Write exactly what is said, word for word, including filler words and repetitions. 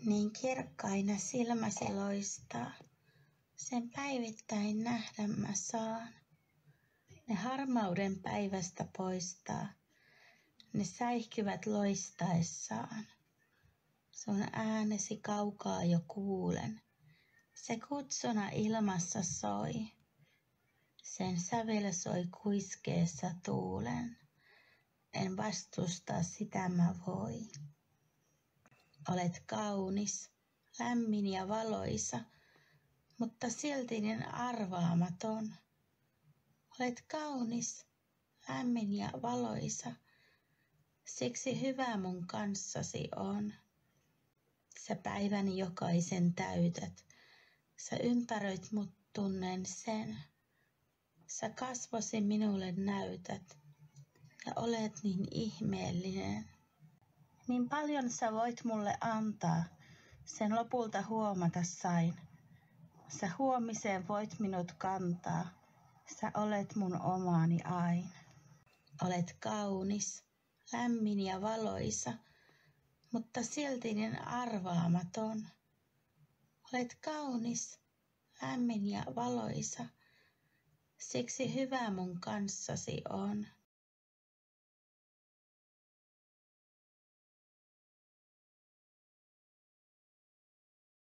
Niin kirkkaina silmäsi loistaa, sen päivittäin nähdä mä saan. Ne harmauden päivästä poistaa, ne säihkyvät loistaessaan. Sun äänesi kaukaa jo kuulen, se kutsuna ilmassa soi. Sen sävel soi kuiskeessa tuulen, en vastustaa sitä mä voi. Olet kaunis, lämmin ja valoisa, mutta silti niin arvaamaton. Olet kaunis, lämmin ja valoisa, siksi hyvä mun kanssasi on. Sä päivän jokaisen täytät, sä ympäröit mut tunnen sen. Sä kasvosi minulle näytät ja olet niin ihmeellinen. Niin paljon sä voit mulle antaa, sen lopulta huomata sain. Sä huomiseen voit minut kantaa, sä olet mun omaani aina. Olet kaunis, lämmin ja valoisa, mutta silti niin arvaamaton. Olet kaunis, lämmin ja valoisa, siksi hyvä mun kanssasi on.